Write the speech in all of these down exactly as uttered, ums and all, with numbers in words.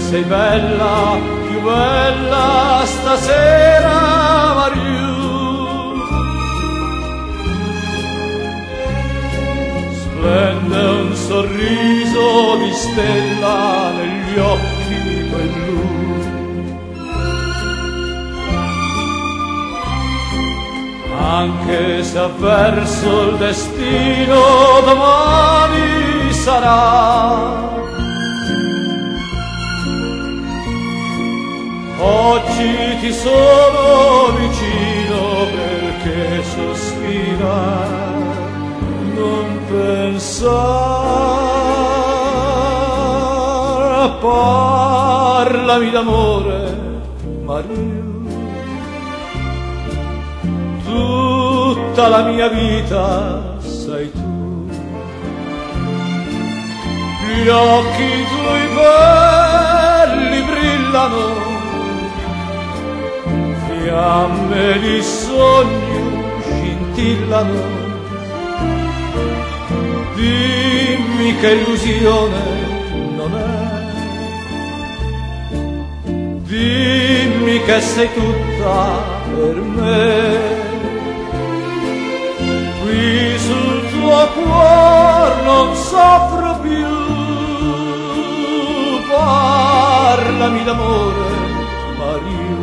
sei bella, più bella stasera, Mariù. Splende un sorriso di stella negli occhi quel blu. Anche se avverso il destino domani sarà, oggi ti sono vicino perché sospira, non pensare, parlami d'amore, Maria. Tutta la mia vita sei tu, gli occhi tuoi belli brillano, fiamme di sogno scintillano. Dimmi che illusione non è, dimmi che sei tutta per me. Qui sul tuo cuore non soffro più, parlami d'amore, Maria.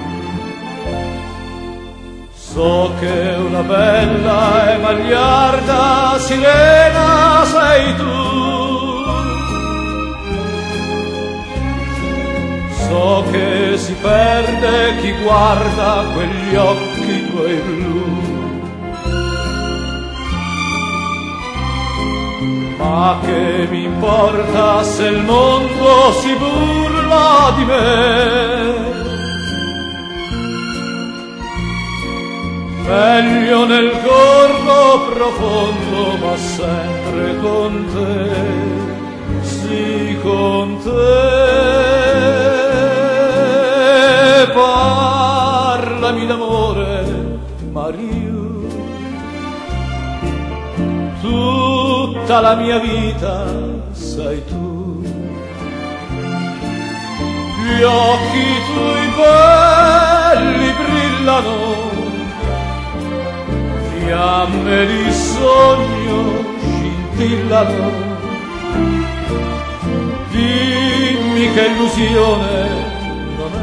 So che una bella e magliarda sirena sei tu, so che si perde chi guarda quegli occhi tuoi blu. Ma che mi importa se il mondo si burla di me? Meglio nel corpo profondo, ma sempre con te, sì con te. Parlami d'amore, Maria. Tutta la mia vita sei tu, gli occhi tuoi belli brillano, fiamme di sogno scintillano. Dimmi che illusione non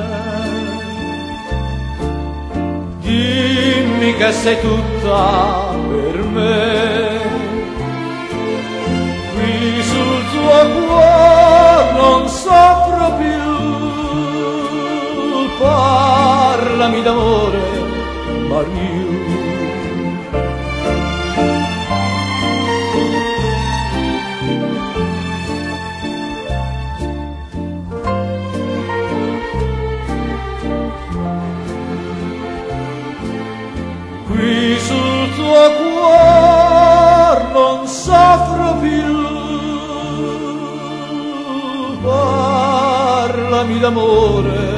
è, dimmi che sei tutta per me. Qui sul tuo cuore non soffro più, parlami d'amore, Maria. Qui sul tuo cuore non soffro più, parlami d'amore,